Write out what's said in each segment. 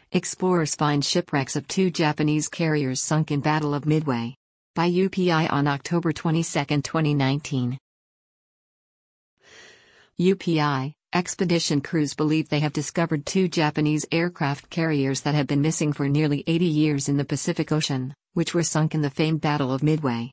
Explorers find shipwrecks of two Japanese carriers sunk in Battle of Midway. By UPI on October 22, 2019. UPI, expedition crews believe they have discovered two Japanese aircraft carriers that have been missing for nearly 80 years in the Pacific Ocean, which were sunk in the famed Battle of Midway.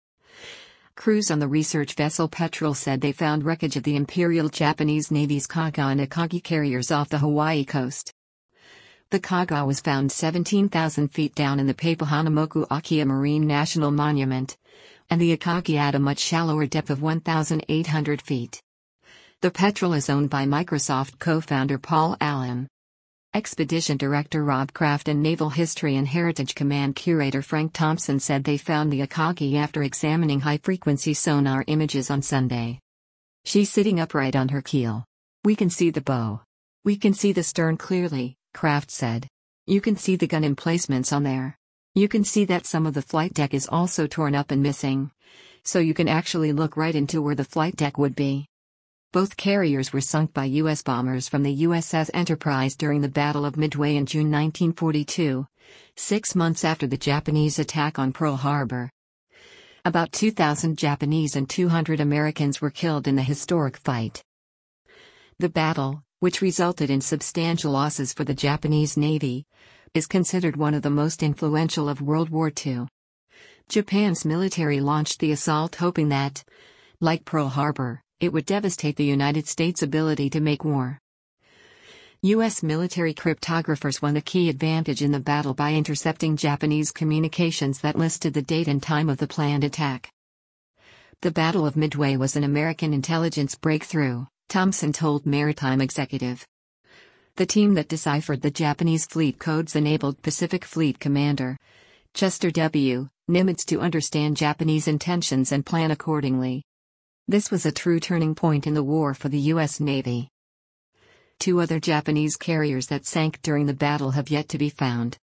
Crews on the research vessel Petrel said they found wreckage of the Imperial Japanese Navy's Kaga and Akagi carriers off the Hawaii coast. The Kaga was found 17,000 feet down in the Papahanaumoku-Akea Marine National Monument, and the Akagi at a much shallower depth of 1,800 feet. The Petrel is owned by Microsoft co-founder Paul Allen. Expedition Director Rob Kraft and Naval History and Heritage Command Curator Frank Thompson said they found the Akagi after examining high-frequency sonar images on Sunday. She's sitting upright on her keel. We can see the bow. We can see the stern clearly, Kraft said. You can see the gun emplacements on there. You can see that some of the flight deck is also torn up and missing. So you can actually look right into where the flight deck would be. Both carriers were sunk by U.S. bombers from the USS Enterprise during the Battle of Midway in June 1942, 6 months after the Japanese attack on Pearl Harbor. About 2,000 Japanese and 200 Americans were killed in the historic fight. The battle, which resulted in substantial losses for the Japanese Navy, is considered one of the most influential of World War II. Japan's military launched the assault hoping that, like Pearl Harbor, it would devastate the United States' ability to make war. U.S. military cryptographers won a key advantage in the battle by intercepting Japanese communications that listed the date and time of the planned attack. The Battle of Midway was an American intelligence breakthrough, Thompson told Maritime Executive. The team that deciphered the Japanese fleet codes enabled Pacific Fleet Commander Chester W. Nimitz to understand Japanese intentions and plan accordingly. This was a true turning point in the war for the U.S. Navy. Two other Japanese carriers that sank during the battle have yet to be found.